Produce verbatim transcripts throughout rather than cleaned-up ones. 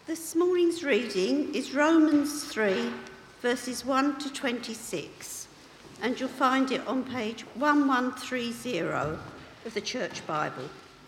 This morning's reading is Romans three, verses one to twenty-six, and you'll find it on page eleven thirty of the Church Bible.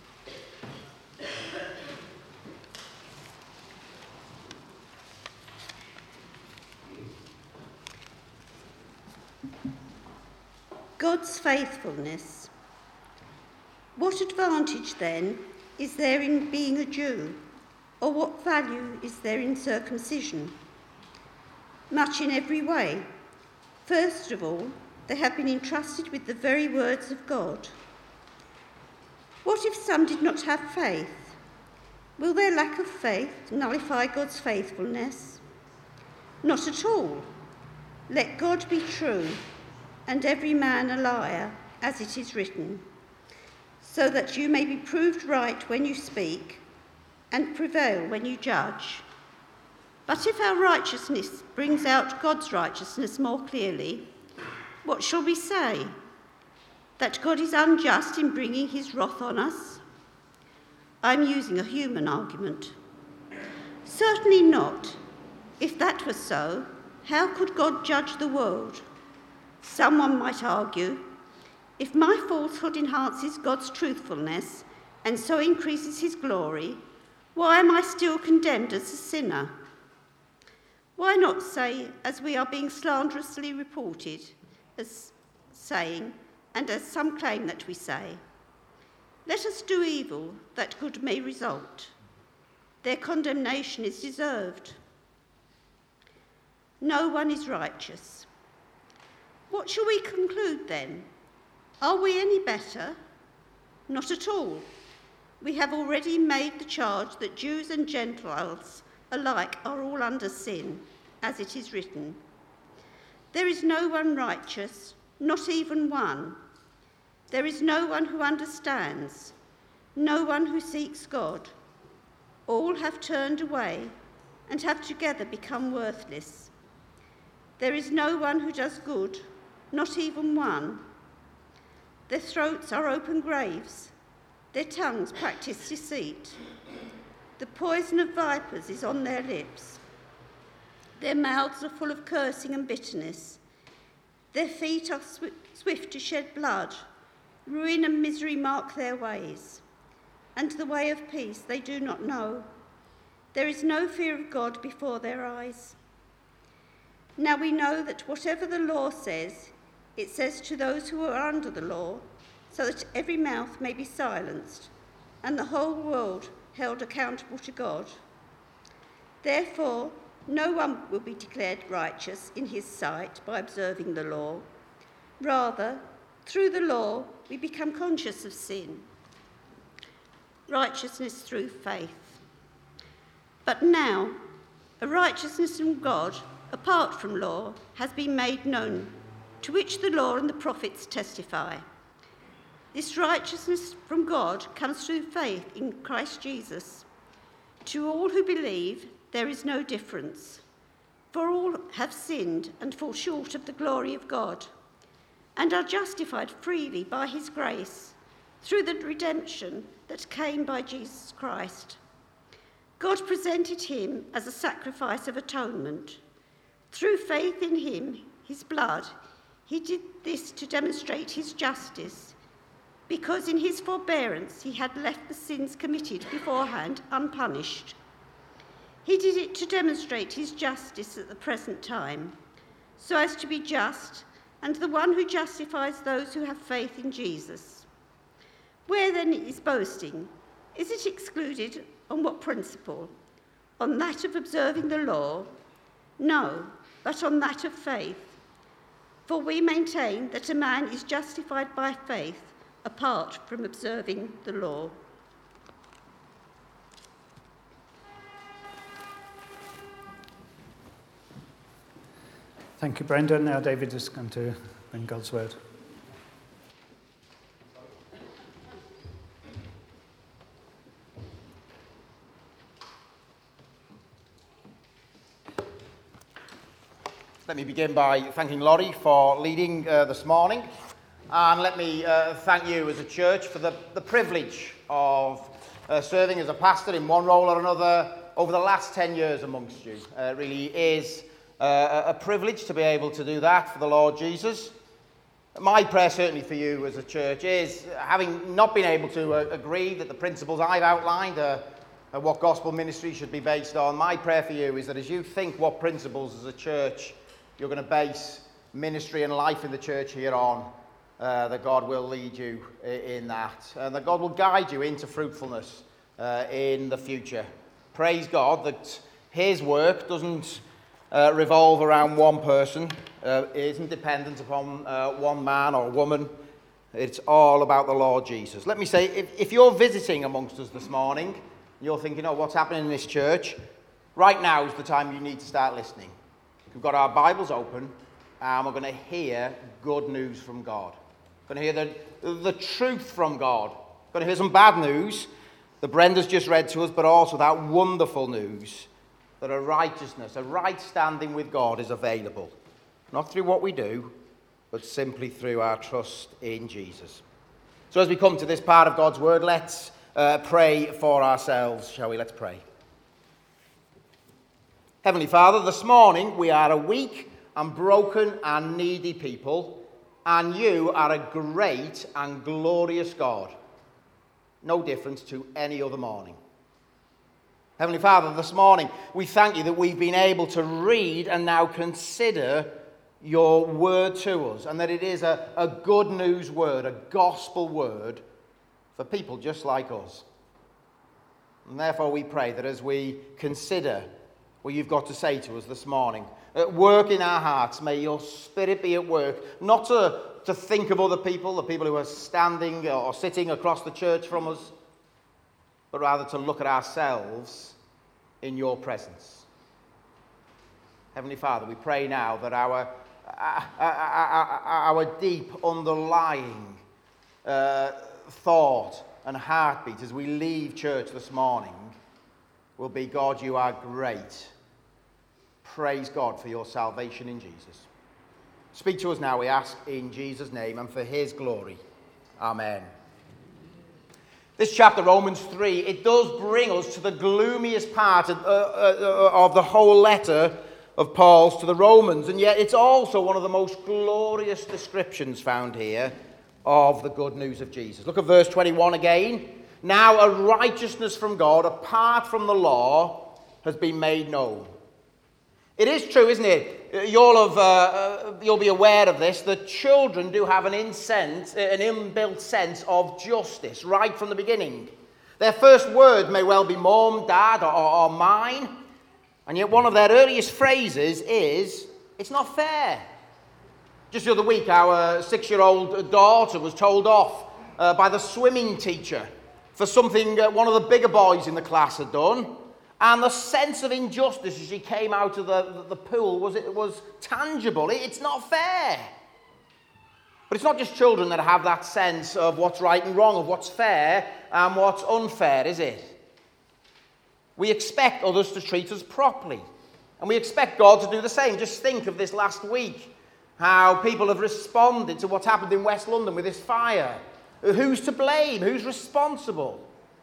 God's faithfulness. What advantage, then, is there in being a Jew? Or what value is there in circumcision? Much in every way. First of all, they have been entrusted with the very words of God. What if some did not have faith? Will their lack of faith nullify God's faithfulness? Not at all. Let God be true, and every man a liar, as it is written, so that you may be proved right when you speak, and prevail when you judge. But if our righteousness brings out God's righteousness more clearly, what shall we say? That God is unjust in bringing his wrath on us? I'm using a human argument. Certainly not. If that was so, how could God judge the world? Someone might argue, if my falsehood enhances God's truthfulness and so increases his glory, why am I still condemned as a sinner? Why not say, as we are being slanderously reported as saying, and as some claim that we say, let us do evil that good may result. Their condemnation is deserved. No one is righteous. What shall we conclude then? Are we any better? Not at all. We have already made the charge that Jews and Gentiles alike are all under sin, as it is written. There is no one righteous, not even one. There is no one who understands, no one who seeks God. All have turned away and have together become worthless. There is no one who does good, not even one. Their throats are open graves. Their tongues practice deceit. The poison of vipers is on their lips. Their mouths are full of cursing and bitterness. Their feet are sw- swift to shed blood. Ruin and misery mark their ways. And the way of peace they do not know. There is no fear of God before their eyes. Now we know that whatever the law says, it says to those who are under the law, so that every mouth may be silenced, and the whole world held accountable to God. Therefore, no one will be declared righteous in his sight by observing the law. Rather, through the law, we become conscious of sin. Righteousness through faith. But now, a righteousness from God, apart from law, has been made known, to which the law and the prophets testify. This righteousness from God comes through faith in Christ Jesus. To all who believe, there is no difference, for all have sinned and fall short of the glory of God, and are justified freely by his grace, through the redemption that came by Jesus Christ. God presented him as a sacrifice of atonement. Through faith in him, his blood, he did this to demonstrate his justice, because in his forbearance he had left the sins committed beforehand unpunished. He did it to demonstrate his justice at the present time, so as to be just and the one who justifies those who have faith in Jesus. Where then is boasting? Is it excluded on what principle? On that of observing the law? No, but on that of faith. For we maintain that a man is justified by faith apart from observing the law. Thank you, Brenda. Now David is going to bring God's word. Let me begin by thanking Laurie for leading uh, this morning, and let me uh, thank you as a church for the, the privilege of uh, serving as a pastor in one role or another over the last ten years amongst you. Uh, it really is uh, a privilege to be able to do that for the Lord Jesus. My prayer certainly for you as a church is, having not been able to uh, agree that the principles I've outlined are, are what gospel ministry should be based on, my prayer for you is that as you think what principles as a church you're going to base ministry and life in the church here on, uh, that God will lead you in that, and that God will guide you into fruitfulness uh, in the future. Praise God that his work doesn't uh, revolve around one person, uh, isn't dependent upon uh, one man or woman. It's all about the Lord Jesus. Let me say, if, if you're visiting amongst us this morning, you're thinking, oh, what's happening in this church? Right now is the time you need to start listening. We've got our Bibles open, and we're going to hear good news from God. We're going to hear the, the truth from God. We're going to hear some bad news that Brenda's just read to us, but also that wonderful news that a righteousness, a right standing with God is available. Not through what we do, but simply through our trust in Jesus. So as we come to this part of God's word, let's uh, pray for ourselves, shall we? Let's pray. Heavenly Father, this morning we are a weak and broken and needy people, and you are a great and glorious God. No difference to any other morning. Heavenly Father, this morning we thank you that we've been able to read and now consider your word to us, and that it is a, a good news word, a gospel word for people just like us. And therefore we pray that as we consider what you've got to say to us this morning, at work in our hearts, may your Spirit be at work, not to, to think of other people, the people who are standing or sitting across the church from us, but rather to look at ourselves in your presence. Heavenly Father, we pray now that our, our, our, our deep underlying uh, thought and heartbeat as we leave church this morning will be, God, you are great. Praise God for your salvation in Jesus. Speak to us now, we ask, in Jesus' name and for his glory. Amen. This chapter, Romans three, it does bring us to the gloomiest part of, uh, uh, of the whole letter of Paul's to the Romans, and yet it's also one of the most glorious descriptions found here of the good news of Jesus. Look at verse twenty-one again. Now a righteousness from God, apart from the law, has been made known. It is true, isn't it? You'll, have, uh, you'll be aware of this, that children do have an, insense, an inbuilt sense of justice right from the beginning. Their first word may well be mom, dad, or, or mine, and yet one of their earliest phrases is, it's not fair. Just the other week, our six-year-old daughter was told off uh, by the swimming teacher for something uh, one of the bigger boys in the class had done. And the sense of injustice as she came out of the, the, the pool was, it was tangible. It, it's not fair. But it's not just children that have that sense of what's right and wrong, of what's fair and what's unfair, is it? We expect others to treat us properly. And we expect God to do the same. Just think of this last week, how people have responded to what's happened in West London with this fire. Who's to blame? Who's responsible?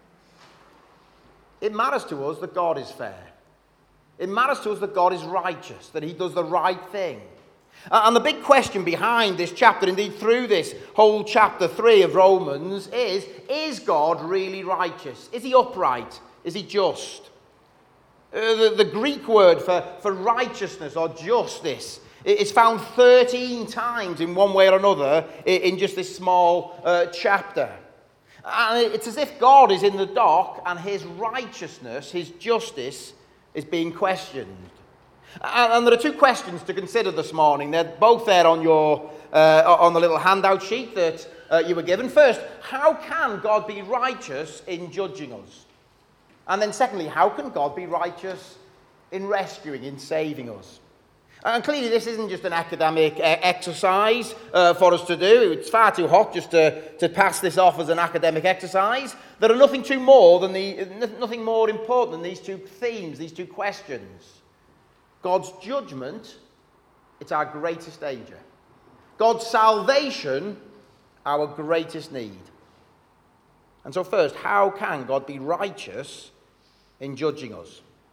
It matters to us that God is fair. It matters to us that God is righteous, that he does the right thing. And the big question behind this chapter, indeed through this whole chapter three of Romans, is, is God really righteous? Is he upright? Is he just? Uh, the, the Greek word for, for righteousness or justice is found thirteen times in one way or another in just this small uh, chapter. And it's as if God is in the dock and his righteousness, his justice, is being questioned. And, and there are two questions to consider this morning. They're both there on your uh, on the little handout sheet that uh, you were given. First, how can God be righteous in judging us? And then secondly, how can God be righteous in rescuing, in saving us? And clearly this isn't just an academic exercise uh, for us to do. It's far too hot just to, to pass this off as an academic exercise. There are nothing too more than the nothing more important than these two themes, these two questions. God's judgment, it's our greatest danger. God's salvation, our greatest need. And so first, how can God be righteous in judging us?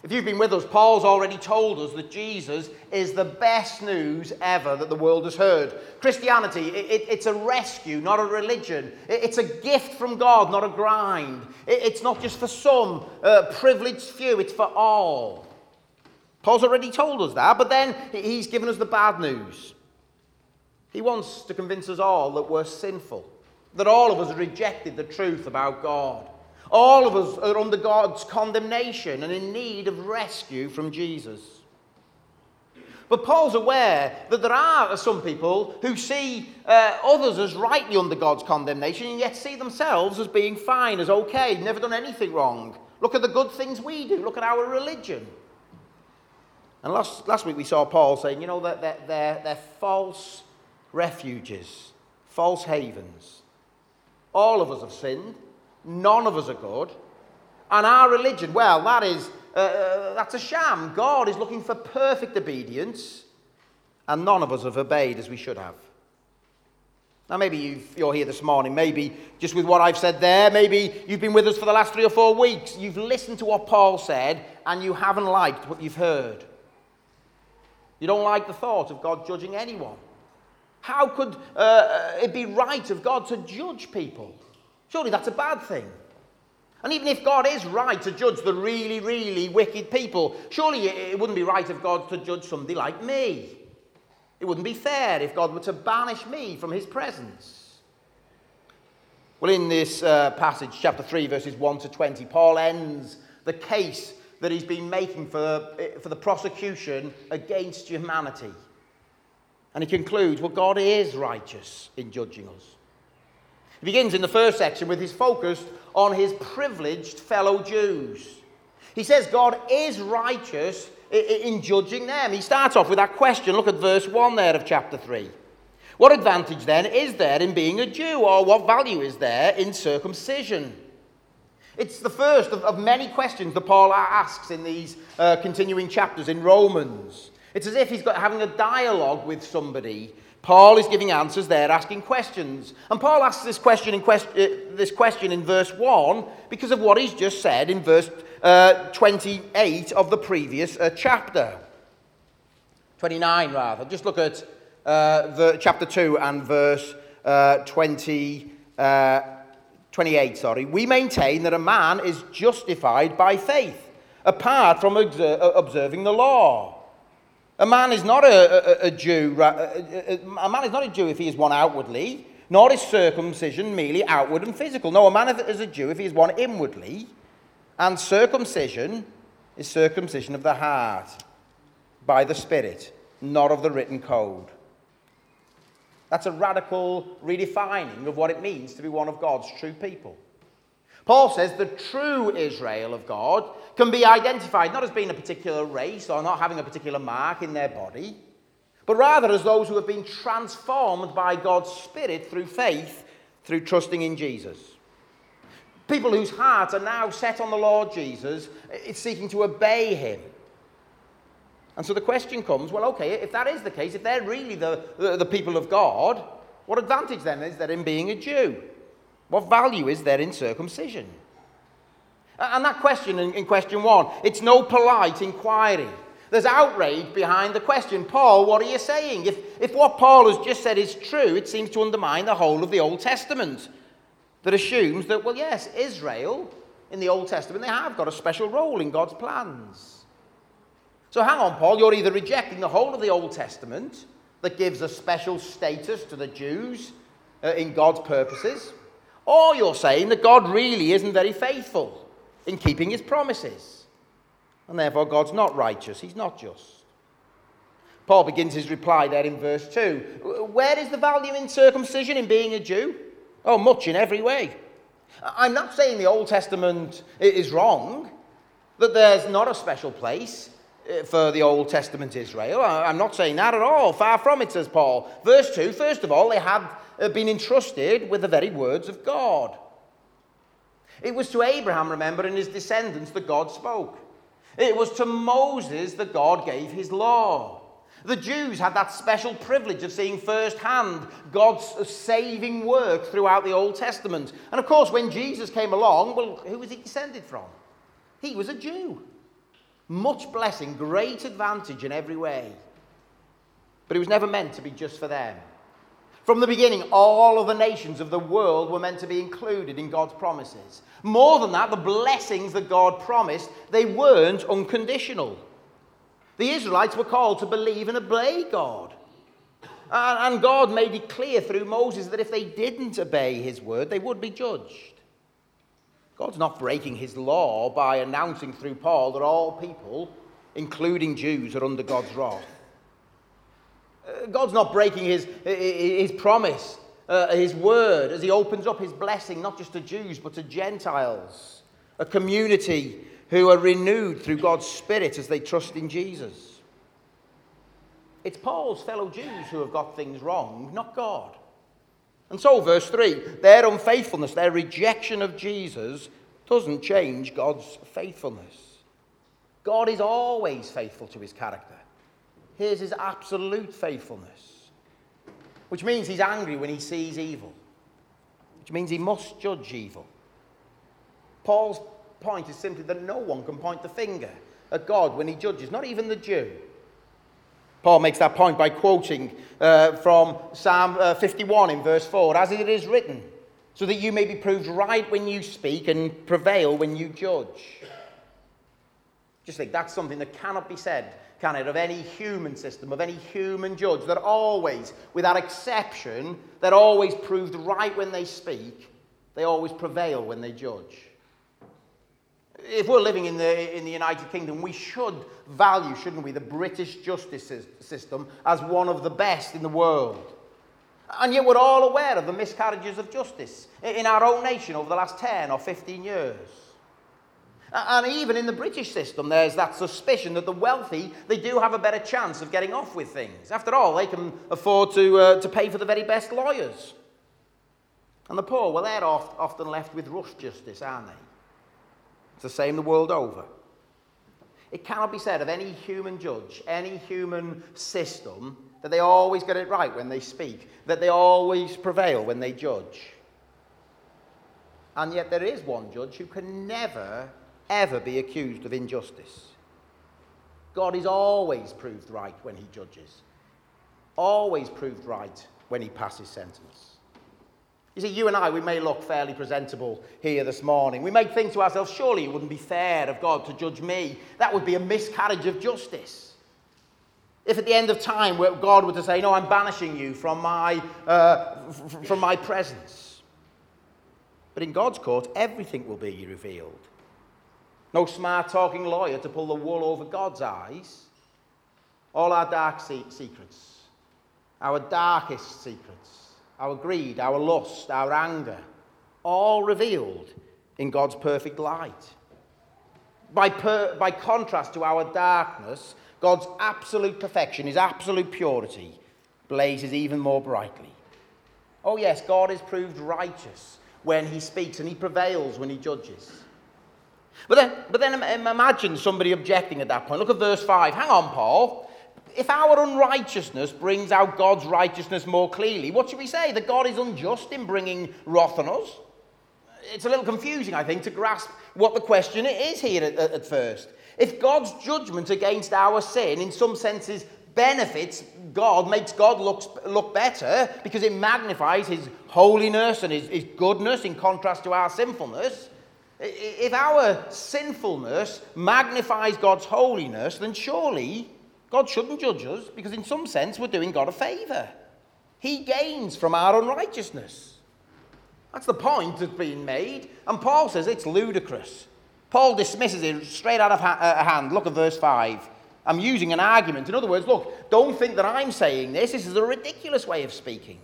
If you've been with us, Paul's already told us that Jesus is the best news ever that the world has heard. Christianity, it, it, it's a rescue, not a religion. It, it's a gift from God, not a grind. It, it's not just for some uh, privileged few, it's for all. Paul's already told us that, but then he's given us the bad news. He wants to convince us all that we're sinful, that all of us have rejected the truth about God. All of us are under God's condemnation and in need of rescue from Jesus. But Paul's aware that there are some people who see uh, others as rightly under God's condemnation and yet see themselves as being fine, as okay, never done anything wrong. Look at the good things we do. Look at our religion. And last, last week we saw Paul saying, you know, that they're, they're, they're false refuges, false havens. All of us have sinned. None of us are good. And our religion, well, that is, uh, that's a sham. God is looking for perfect obedience, and none of us have obeyed as we should have. Now, maybe you've, you're here this morning, maybe just with what I've said there, maybe you've been with us for the last three or four weeks. You've listened to what Paul said, and you haven't liked what you've heard. You don't like the thought of God judging anyone. How could uh, it be right of God to judge people? Surely that's a bad thing. And even if God is right to judge the really, really wicked people, surely it wouldn't be right of God to judge somebody like me. It wouldn't be fair if God were to banish me from his presence. Well, in this uh, passage, chapter three, verses one to twenty, Paul ends the case that he's been making for, for the prosecution against humanity. And he concludes, well, God is righteous in judging us. He begins in the first section with his focus on his privileged fellow Jews. He says God is righteous in judging them. He starts off with that question. Look at verse one there of chapter three. What advantage then is there in being a Jew, or what value is there in circumcision? It's the first of, of many questions that Paul asks in these uh, continuing chapters in Romans. It's as if he's got having a dialogue with somebody. Paul is giving answers there, asking questions. And Paul asks this question in, quest- uh, this question in verse one because of what he's just said in verse uh, twenty-eight of the previous uh, chapter. twenty-nine, rather. Just look at uh, the, chapter two and verse uh, twenty, uh, twenty-eight. Sorry. We maintain that a man is justified by faith, apart from obser- observing the law. A man is not a, a, a Jew. A, a man is not a Jew if he is one outwardly, nor is circumcision merely outward and physical. No, a man is a Jew if he is one inwardly, and circumcision is circumcision of the heart by the Spirit, not of the written code. That's a radical redefining of what it means to be one of God's true people. Paul says the true Israel of God can be identified not as being a particular race or not having a particular mark in their body, but rather as those who have been transformed by God's Spirit through faith, through trusting in Jesus. People whose hearts are now set on the Lord Jesus, seeking to obey him. And so the question comes, well, okay, if that is the case, if they're really the, the, the people of God, what advantage then is there in being a Jew? What value is there in circumcision? And that question in, in question one, it's no polite inquiry. There's outrage behind the question. Paul, what are you saying? If, if what Paul has just said is true, it seems to undermine the whole of the Old Testament. That assumes that, well, yes, Israel, in the Old Testament, they have got a special role in God's plans. So hang on, Paul, you're either rejecting the whole of the Old Testament that gives a special status to the Jews uh, in God's purposes, or you're saying that God really isn't very faithful in keeping his promises. And therefore God's not righteous, he's not just. Paul begins his reply there in verse two. Where is the value in circumcision, in being a Jew? Oh, much in every way. I'm not saying the Old Testament is wrong, that there's not a special place for the Old Testament Israel. I'm not saying that at all. Far from it, says Paul. Verse two, first of all, they had been entrusted with the very words of God. It was to Abraham, remember, and his descendants that God spoke. It was to Moses that God gave his law. The Jews had that special privilege of seeing firsthand God's saving work throughout the Old Testament. And of course, when Jesus came along, well, who was he descended from? He was a Jew. Much blessing, great advantage in every way. But it was never meant to be just for them. From the beginning, all of the nations of the world were meant to be included in God's promises. More than that, the blessings that God promised, they weren't unconditional. The Israelites were called to believe and obey God. And God made it clear through Moses that if they didn't obey his word, they would be judged. God's not breaking his law by announcing through Paul that all people, including Jews, are under God's wrath. God's not breaking his, his promise, uh, his word, as he opens up his blessing not just to Jews but to Gentiles, a community who are renewed through God's Spirit as they trust in Jesus. It's Paul's fellow Jews who have got things wrong, not God. And so, verse three, their unfaithfulness, their rejection of Jesus doesn't change God's faithfulness. God is always faithful to his character. Here's his absolute faithfulness, which means he's angry when he sees evil, which means he must judge evil. Paul's point is simply that no one can point the finger at God when he judges, not even the Jew. Paul makes that point by quoting uh, from Psalm uh, fifty-one in verse four, as it is written, so that you may be proved right when you speak and prevail when you judge. Just think, that's something that cannot be said, can it, of any human system, of any human judge, that always, without exception, that always proved right when they speak, they always prevail when they judge. If we're living in the, in the United Kingdom, we should value, shouldn't we, the British justice system as one of the best in the world. And yet we're all aware of the miscarriages of justice in our own nation over the last ten or fifteen years. And even in the British system, there's that suspicion that the wealthy, they do have a better chance of getting off with things. After all, they can afford to, uh, to pay for the very best lawyers. And the poor, well, they're oft, often left with rough justice, aren't they? It's the same the world over. It cannot be said of any human judge, any human system, that they always get it right when they speak, that they always prevail when they judge. And yet there is one judge who can never, ever be accused of injustice. God is always proved right when he judges. Always proved right when he passes sentence. You see, you and I, we may look fairly presentable here this morning. We may think to ourselves, surely it wouldn't be fair of God to judge me. That would be a miscarriage of justice. If at the end of time God were to say, no, I'm banishing you from my, uh, f- from my presence. But in God's court, everything will be revealed. No smart-talking lawyer to pull the wool over God's eyes. All our dark se- secrets, our darkest secrets, our greed, our lust, our anger, all revealed in God's perfect light. By, per, by contrast to our darkness, God's absolute perfection, his absolute purity, blazes even more brightly. Oh yes, God is proved righteous when he speaks, and he prevails when he judges. But then, but then imagine somebody objecting at that point. Look at verse five. Hang on, Paul. If our unrighteousness brings out God's righteousness more clearly, what should we say? That God is unjust in bringing wrath on us? It's a little confusing, I think, to grasp what the question is here at, at first. If God's judgment against our sin, in some senses, benefits God, makes God look, look better, because it magnifies his holiness and his, his goodness in contrast to our sinfulness, if our sinfulness magnifies God's holiness, then surely God shouldn't judge us, because in some sense we're doing God a favour. He gains from our unrighteousness. That's the point that's being made. And Paul says it's ludicrous. Paul dismisses it straight out of ha- uh, hand. Look at verse five. I'm using an argument. In other words, look, don't think that I'm saying this. This is a ridiculous way of speaking.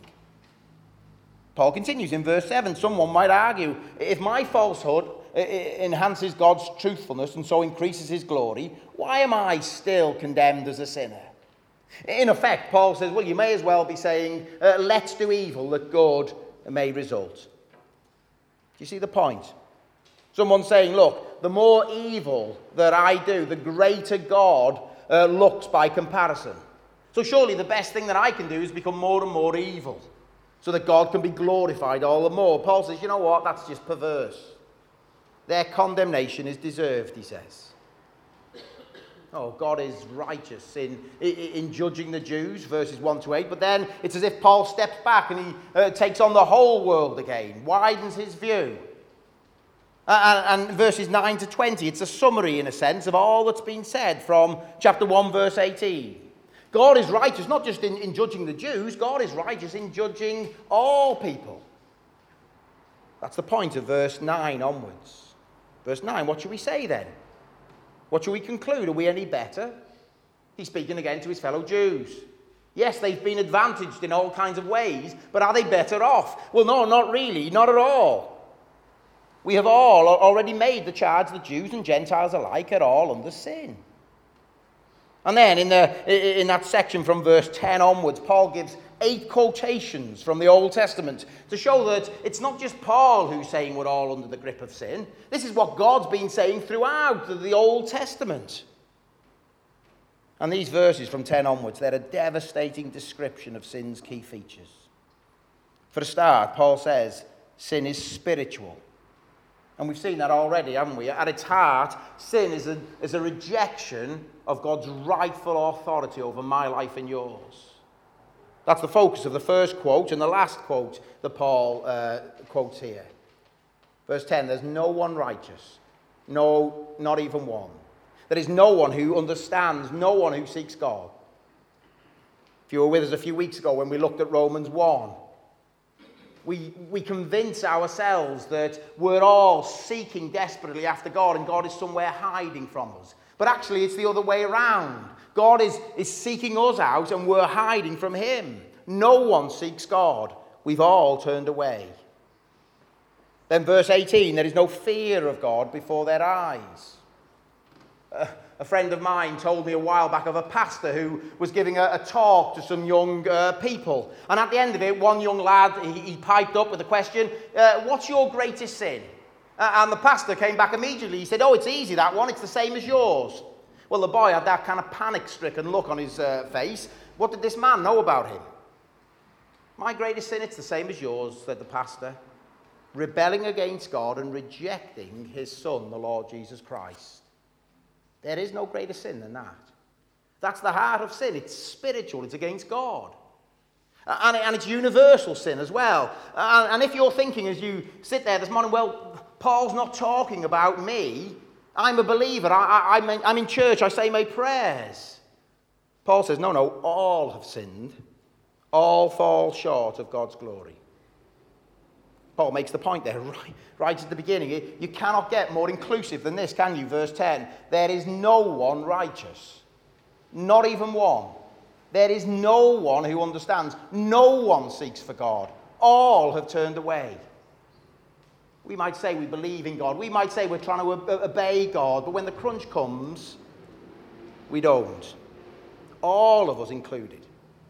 Paul continues in verse seven. Someone might argue, if my falsehood enhances God's truthfulness and so increases his glory, why am I still condemned as a sinner? In effect, Paul says, well, you may as well be saying, uh, let's do evil that good may result. Do you see the point? Someone saying, look, the more evil that I do, the greater God uh, looks by comparison. So surely the best thing that I can do is become more and more evil, so that God can be glorified all the more. Paul says, you know what, that's just perverse. Their condemnation is deserved, he says. Oh, God is righteous in, in, in judging the Jews, verses one to eight. But then it's as if Paul steps back and he uh, takes on the whole world again, widens his view. Uh, and, and verses nine to twenty, it's a summary, in a sense, of all that's been said from chapter one, verse eighteen. God is righteous, not just in, in judging the Jews. God is righteous in judging all people. That's the point of verse nine onwards. Verse nine, what should we say then? What shall we conclude? Are we any better? He's speaking again to his fellow Jews. Yes, they've been advantaged in all kinds of ways, but are they better off? Well, no, not really, not at all. We have all already made the charge that Jews and Gentiles alike are all under sin. And then in, the, in that section from verse ten onwards, Paul gives eight quotations from the Old Testament to show that it's not just Paul who's saying we're all under the grip of sin. This is what God's been saying throughout the Old Testament. And these verses from ten onwards, they're a devastating description of sin's key features. For a start, Paul says sin is spiritual. And we've seen that already, haven't we? At its heart, sin is a, is a rejection of God's rightful authority over my life and yours. That's the focus of the first quote and the last quote that Paul uh, quotes here. Verse ten, there's no one righteous, no, not even one. There is no one who understands, no one who seeks God. If you were with us a few weeks ago when we looked at Romans one, we, we convince ourselves that we're all seeking desperately after God and God is somewhere hiding from us. But actually it's the other way around. God is, is seeking us out and we're hiding from him. No one seeks God. We've all turned away. Then verse eighteen, there is no fear of God before their eyes. Uh, a friend of mine told me a while back of a pastor who was giving a, a talk to some young uh, people. And at the end of it, one young lad, he, he piped up with the question, uh, what's your greatest sin? Uh, and the pastor came back immediately. He said, oh, it's easy, that one. It's the same as yours. Well, the boy had that kind of panic-stricken look on his uh, face. What did this man know about him? My greatest sin, it's the same as yours, said the pastor. Rebelling against God and rejecting his son, the Lord Jesus Christ. There is no greater sin than that. That's the heart of sin. It's spiritual. It's against God. And, and it's universal sin as well. And, and if you're thinking as you sit there this morning, well, Paul's not talking about me. I'm a believer. I, I, I'm, in, I'm in church. I say my prayers. Paul says, no, no, all have sinned. All fall short of God's glory. Paul makes the point there right, right at the beginning. You cannot get more inclusive than this, can you? Verse ten. There is no one righteous. Not even one. There is no one who understands. No one seeks for God. All have turned away. We might say we believe in God. We might say we're trying to obey God. But when the crunch comes, we don't. All of us included.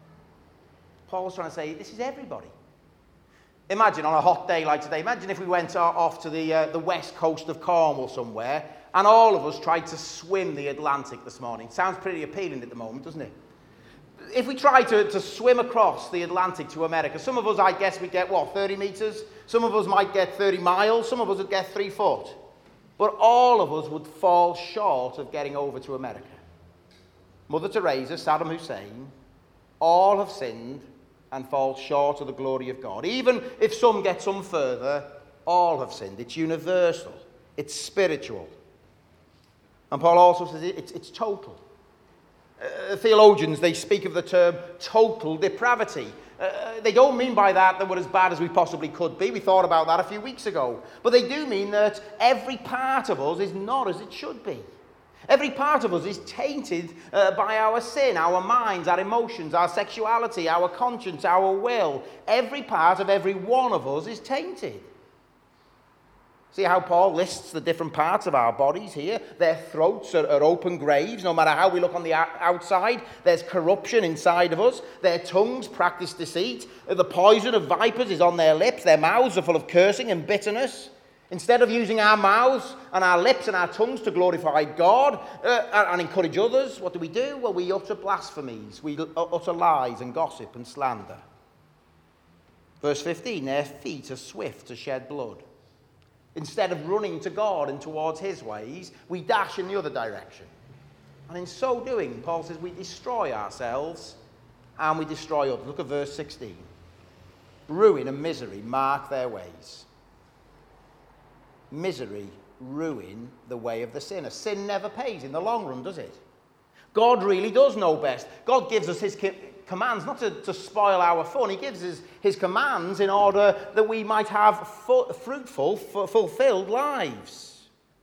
Paul's trying to say, this is everybody. Imagine on a hot day like today, imagine if we went off to the, uh, the west coast of Cornwall somewhere, and all of us tried to swim the Atlantic this morning. Sounds pretty appealing at the moment, doesn't it? If we tried to, to swim across the Atlantic to America, some of us, I guess, we'd get, what, thirty metres? Some of us might get thirty miles. Some of us would get three foot. But all of us would fall short of getting over to America. Mother Teresa, Saddam Hussein, all have sinned and fall short of the glory of God. Even if some get some further, all have sinned. It's universal. It's spiritual. And Paul also says it's, it's total. Uh, theologians, they speak of the term total depravity. Uh, they don't mean by that that we're as bad as we possibly could be. We thought about that a few weeks ago. But they do mean that every part of us is not as it should be. Every part of us is tainted uh, by our sin, our minds, our emotions, our sexuality, our conscience, our will. Every part of every one of us is tainted. See how Paul lists the different parts of our bodies here? Their throats are, are open graves. No matter how we look on the outside, there's corruption inside of us. Their tongues practice deceit. The poison of vipers is on their lips. Their mouths are full of cursing and bitterness. Instead of using our mouths and our lips and our tongues to glorify God uh, and encourage others, what do we do? Well, we utter blasphemies. We utter lies and gossip and slander. Verse fifteen, their feet are swift to shed blood. Instead of running to God and towards his ways, we dash in the other direction. And in so doing, Paul says we destroy ourselves and we destroy others. Look at verse sixteen. Ruin and misery mark their ways. Misery, ruin the way of the sinner. Sin never pays in the long run, does it? God really does know best. God gives us his commands not to, to spoil our fun. He gives us his commands in order that we might have fu- fruitful, f- fulfilled lives.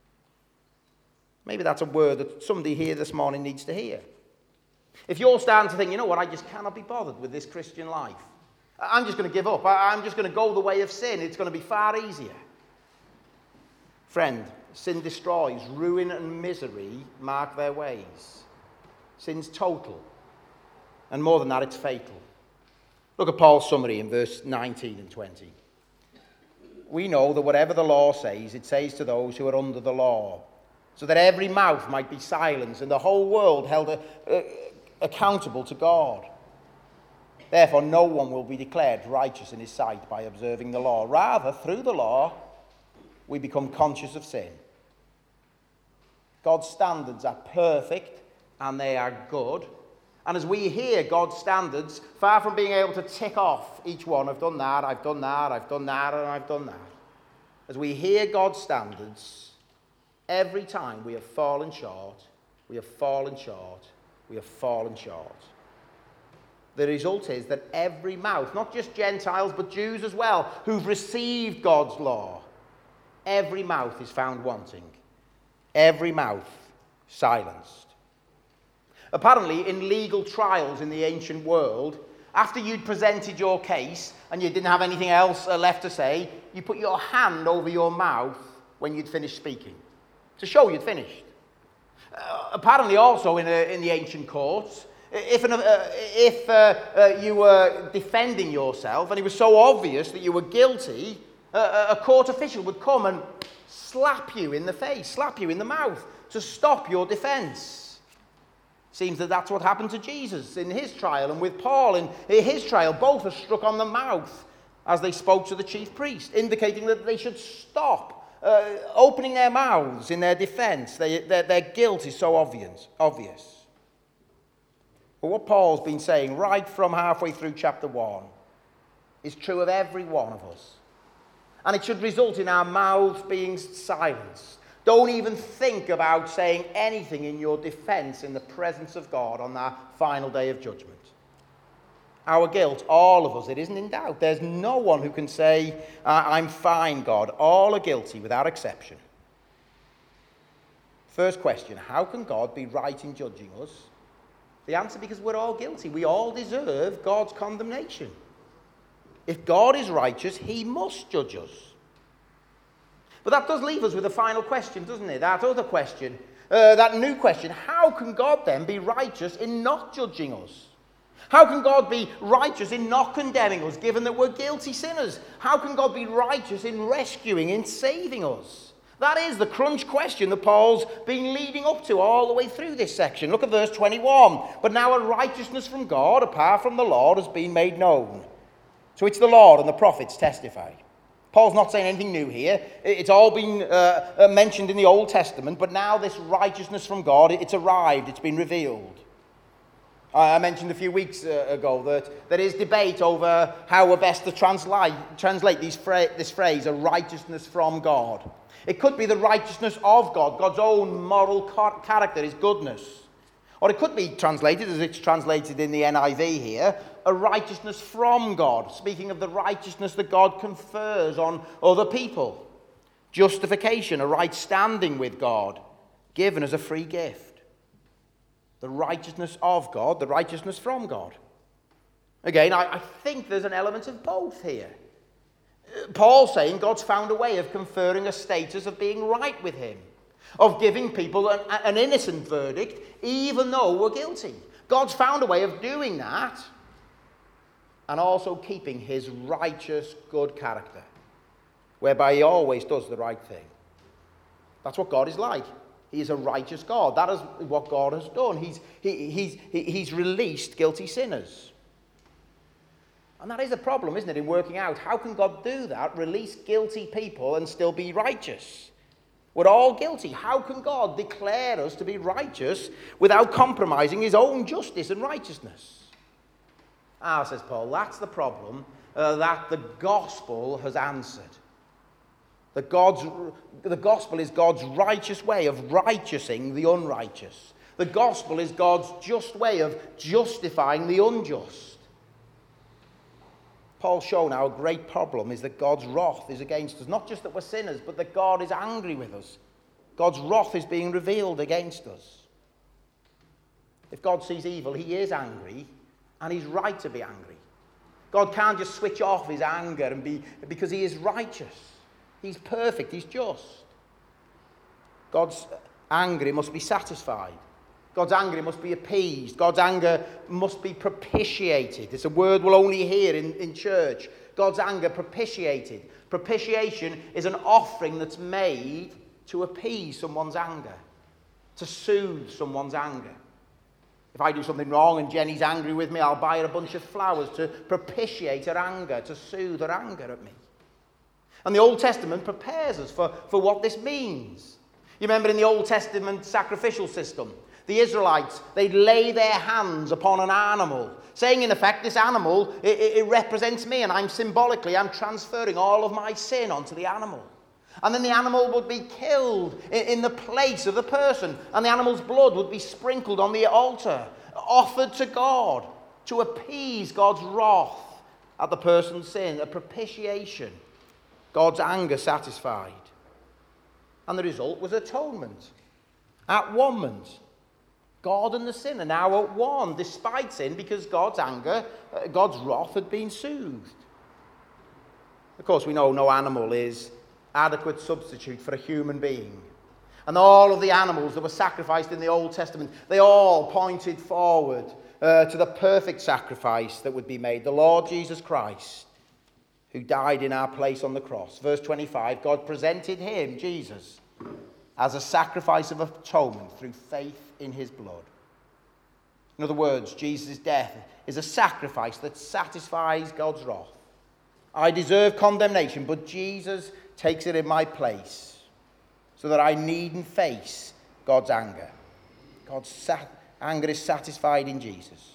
Maybe that's a word that somebody here this morning needs to hear. If you're starting to think, you know what, I just cannot be bothered with this Christian life. I'm just going to give up. I'm just going to go the way of sin. It's going to be far easier. Friend, sin destroys. Ruin and misery mark their ways. Sin's total. And more than that, it's fatal. Look at Paul's summary in verse nineteen and twenty. We know that whatever the law says, it says to those who are under the law, so that every mouth might be silenced and the whole world held a, uh, accountable to God. Therefore, no one will be declared righteous in his sight by observing the law. Rather, through the law, we become conscious of sin. God's standards are perfect and they are good. And as we hear God's standards, far from being able to tick off each one, I've done that, I've done that, I've done that, and I've done that. As we hear God's standards, every time we have fallen short, we have fallen short, we have fallen short. The result is that every mouth, not just Gentiles, but Jews as well, who've received God's law, every mouth is found wanting. Every mouth silenced. Apparently, in legal trials in the ancient world, after you'd presented your case and you didn't have anything else left to say, you put your hand over your mouth when you'd finished speaking, to show you'd finished. Uh, apparently, also in, a, in the ancient courts, if, an, uh, if uh, uh, you were defending yourself and it was so obvious that you were guilty, uh, a court official would come and slap you in the face, slap you in the mouth to stop your defense. Seems that that's what happened to Jesus in his trial, and with Paul in his trial. Both are struck on the mouth as they spoke to the chief priest, indicating that they should stop uh, opening their mouths in their defense. They, their, their guilt is so obvious. obvious. But what Paul's been saying right from halfway through chapter one is true of every one of us. And it should result in our mouths being silenced. Don't even think about saying anything in your defense in the presence of God on that final day of judgment. Our guilt, all of us, it isn't in doubt. There's no one who can say, I'm fine, God. All are guilty without exception. First question, how can God be right in judging us? The answer, because we're all guilty. We all deserve God's condemnation. If God is righteous, he must judge us. But that does leave us with a final question, doesn't it? That other question, uh, that new question. How can God then be righteous in not judging us? How can God be righteous in not condemning us, given that we're guilty sinners? How can God be righteous in rescuing, in saving us? That is the crunch question that Paul's been leading up to all the way through this section. Look at verse twenty-one. But now a righteousness from God, apart from the law, has been made known. So it's the Lord and the prophets testify. Paul's not saying anything new here. It's all been uh, mentioned in the Old Testament, but now this righteousness from God, it's arrived, it's been revealed. I mentioned a few weeks ago that there is debate over how we're best to translate, translate these fra- this phrase, a righteousness from God. It could be the righteousness of God, God's own moral character, his goodness. Or it could be translated, as it's translated in the N I V here, a righteousness from God, speaking of the righteousness that God confers on other people. Justification, a right standing with God, given as a free gift. The righteousness of God, the righteousness from God. Again, I, I think there's an element of both here. Paul's saying God's found a way of conferring a status of being right with him, of giving people an, an innocent verdict, even though we're guilty. God's found a way of doing that, and also keeping his righteous, good character, whereby he always does the right thing. That's what God is like. He is a righteous God. That is what God has done. He's, he, he's, he, he's released guilty sinners. And that is a problem, isn't it, in working out how can God do that, release guilty people and still be righteous? We're all guilty. How can God declare us to be righteous without compromising his own justice and righteousness? Ah, says Paul, that's the problem uh, that the gospel has answered. That God's, the gospel is God's righteous way of righteousing the unrighteous. The gospel is God's just way of justifying the unjust. Paul's shown our great problem is that God's wrath is against us. Not just that we're sinners, but that God is angry with us. God's wrath is being revealed against us. If God sees evil, he is angry, and he's right to be angry. God can't just switch off his anger and be, because he is righteous. He's perfect, he's just. God's anger must be satisfied. God's anger must be appeased. God's anger must be propitiated. It's a word we'll only hear in, in church. God's anger propitiated. Propitiation is an offering that's made to appease someone's anger, to soothe someone's anger. If I do something wrong and Jenny's angry with me, I'll buy her a bunch of flowers to propitiate her anger, to soothe her anger at me. And the Old Testament prepares us for, for what this means. You remember in the Old Testament sacrificial system, the Israelites, they'd lay their hands upon an animal, saying in effect, this animal, it, it represents me, and I'm symbolically, I'm transferring all of my sin onto the animal. And then the animal would be killed in, in the place of the person, and the animal's blood would be sprinkled on the altar, offered to God to appease God's wrath at the person's sin, a propitiation, God's anger satisfied. And the result was atonement, at one. God and the sinner now at one, despite sin, because God's anger, uh, God's wrath had been soothed. Of course, we know no animal is adequate substitute for a human being. And all of the animals that were sacrificed in the Old Testament, they all pointed forward uh, to the perfect sacrifice that would be made, the Lord Jesus Christ, who died in our place on the cross. Verse twenty-five, God presented him, Jesus, as a sacrifice of atonement through faith in his blood. In other words, Jesus' death is a sacrifice that satisfies God's wrath. I deserve condemnation, but Jesus takes it in my place so that I needn't face God's anger. God's sat- anger is satisfied in Jesus.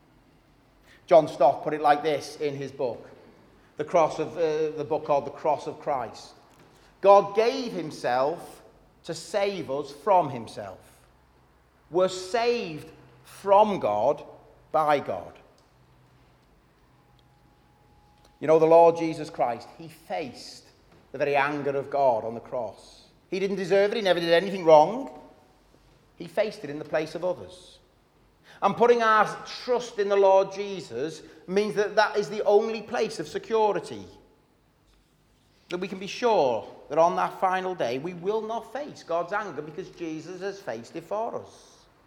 John Stott put it like this in his book, the cross of uh, the book called The Cross of Christ. God gave himself to save us from himself. We're saved from God by God. You know, the Lord Jesus Christ, he faced the very anger of God on the cross. He didn't deserve it. He never did anything wrong. He faced it in the place of others. And putting our trust in the Lord Jesus means that that is the only place of security. That we can be sure that on that final day we will not face God's anger because Jesus has faced it for us.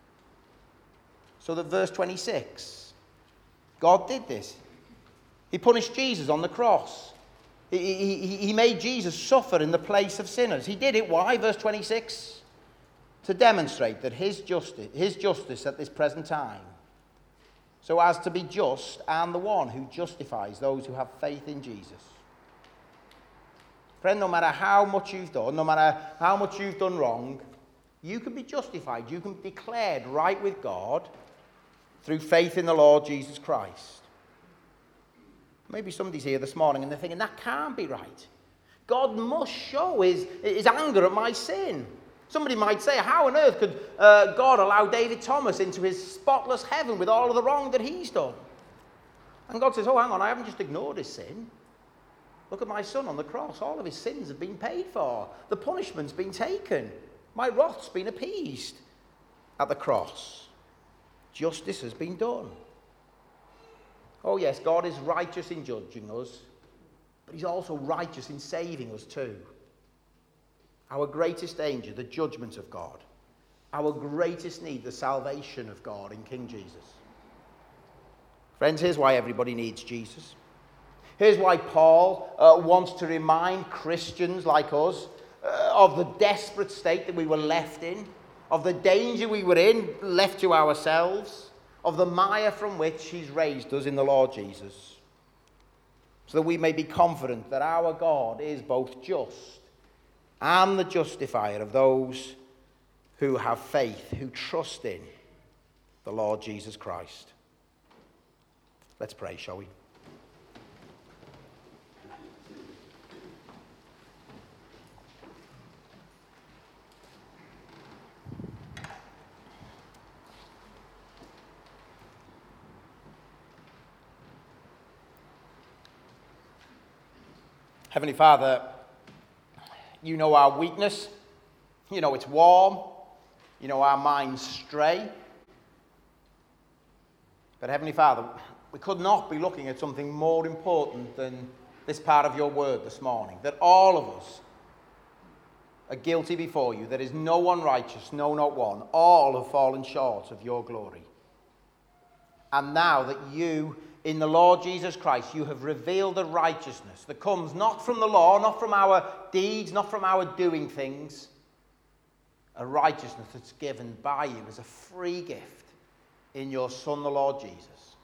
So that verse twenty-six, God did this. He punished Jesus on the cross. He, he, he made Jesus suffer in the place of sinners. He did it. Why? Verse twenty-six. To demonstrate that his justice, his justice at this present time, so as to be just and the one who justifies those who have faith in Jesus. Friend, no matter how much you've done, no matter how much you've done wrong, you can be justified. You can be declared right with God through faith in the Lord Jesus Christ. Maybe somebody's here this morning and they're thinking, that can't be right. God must show his, his anger at my sin. Somebody might say, how on earth could uh, God allow David Thomas into his spotless heaven with all of the wrong that he's done? And God says, oh, hang on, I haven't just ignored his sin. Look at my son on the cross. All of his sins have been paid for. The punishment's been taken. My wrath's been appeased at the cross. Justice has been done. Oh yes, God is righteous in judging us, but he's also righteous in saving us too. Our greatest danger, the judgment of God. Our greatest need, the salvation of God in King Jesus. Friends, here's why everybody needs Jesus. Here's why Paul uh, wants to remind Christians like us uh, of the desperate state that we were left in, of the danger we were in, left to ourselves, of the mire from which he's raised us in the Lord Jesus, so that we may be confident that our God is both just and the justifier of those who have faith, who trust in the Lord Jesus Christ. Let's pray, shall we? Heavenly Father, you know our weakness. You know it's warm. You know our minds stray. But Heavenly Father, we could not be looking at something more important than this part of your word this morning. That all of us are guilty before you. There is no one righteous, no, not one. All have fallen short of your glory. And now that you, in the Lord Jesus Christ, you have revealed a righteousness that comes not from the law, not from our deeds, not from our doing things. A righteousness that's given by you as a free gift in your Son, the Lord Jesus.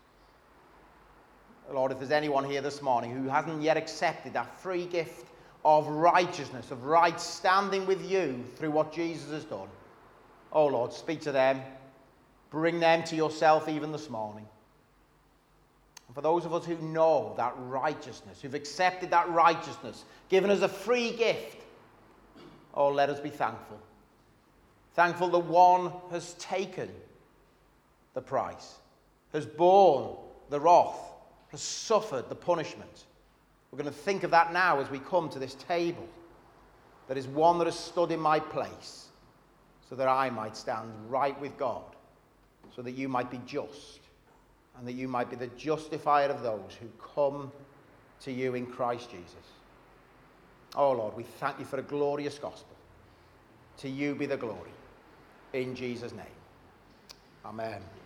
Lord, if there's anyone here this morning who hasn't yet accepted that free gift of righteousness, of right standing with you through what Jesus has done, oh Lord, speak to them. Bring them to yourself even this morning. And for those of us who know that righteousness, who've accepted that righteousness, given us a free gift, oh, let us be thankful. Thankful that one has taken the price, has borne the wrath, has suffered the punishment. We're going to think of that now as we come to this table. There is one that has stood in my place so that I might stand right with God, so that you might be just, and that you might be the justifier of those who come to you in Christ Jesus. Oh Lord, we thank you for a glorious gospel. To you be the glory. In Jesus' name. Amen.